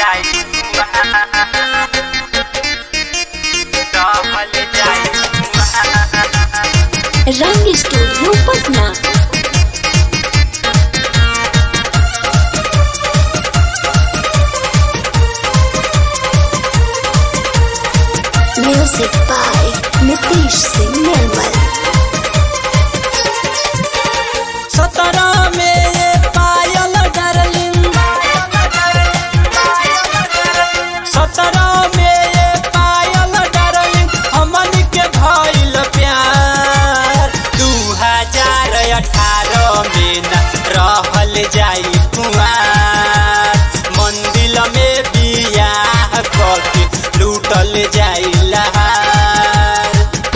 रंग studio Patna. Music by Nitish Singh Nirmal. 17 में ये पायल डार्लिंग, 17 में ये पायल डार्लिंग, हमन के भइल प्यार। 2018 में न रहल जाई कुआर, मंदिर में बियाह करके लूटल जाई लहार।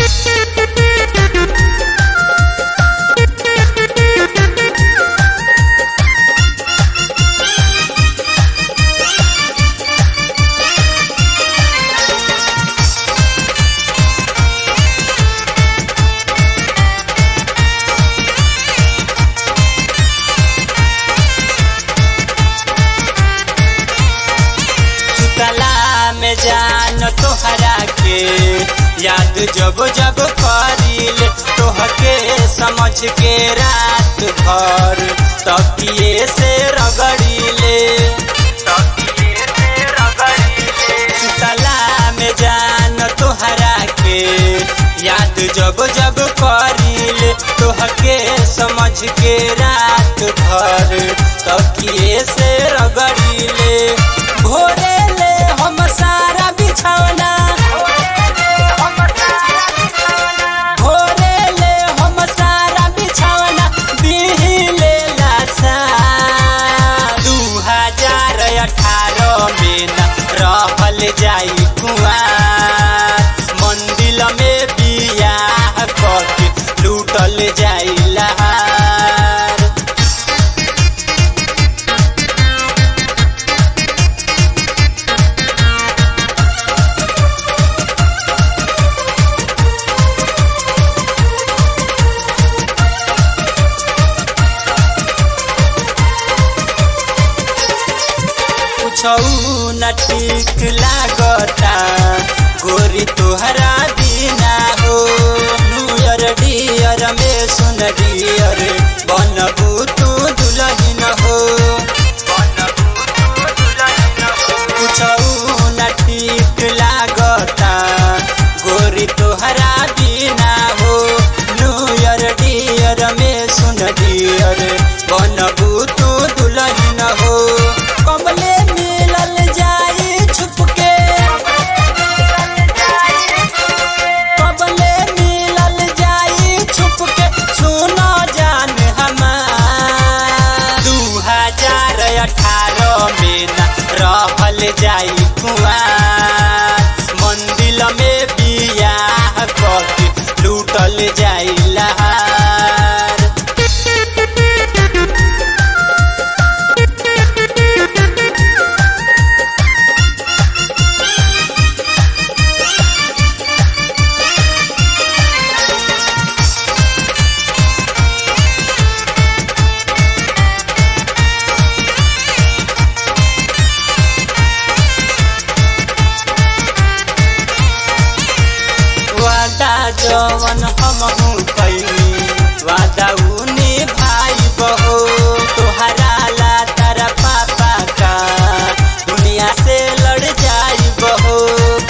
में जान तोहरा के याद जब जब करील, तोहके समझ के रात भर तकिए से रगड़ीले। सुतला में जान तोहरा के याद जब जब करील, तोहके समझ के रात भर तकिए से रगड़ीले। भोरे ले हम सारा बिछौना, भोरे ले हम सारा बिछौना बिहिले लासा। 2018 में न रहल जाई कुआर, मंदिर में बियाह करके लूटल जाई लहार। न ठीक लागता गोरी तोहरा बिना हो। न्यूयर डियर में सुन डियर बनबू तू दुल्हन हो। कुछऊ न ठीक लागता गोरी तोहरा बिना हो। न्यूयर डियर में सुन डियर बनबू तू दुल्हन हो। कमले मिलल जाई छुपके, कमले मिलल जाई छुपके, सुनो जान हमार। 2018 में न रहल जाई कुआर, मंदिर में बियाह करके लूटल जाई लहार। वादा जवन हमहू कैनी वादा उने भाई बहो। तोहरा ला तारा पापा का दुनिया से लड़ जाई बहो।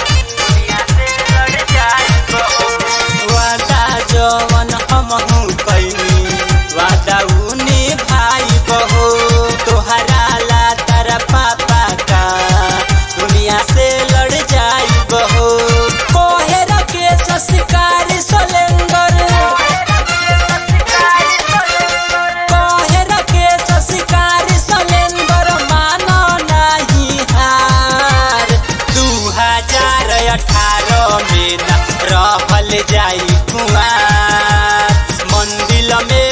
वादा जवन हमहू कैनी वादा उने भाई बहो। तोहरा ला तारा पापा का दुनिया से लड़ जाई बहो। शिकारी सोलेंगर, कहे के शिकारी सोलेंगर मानो नहीं हार। 2018 में न रहल जाई कुआर, मंदिर में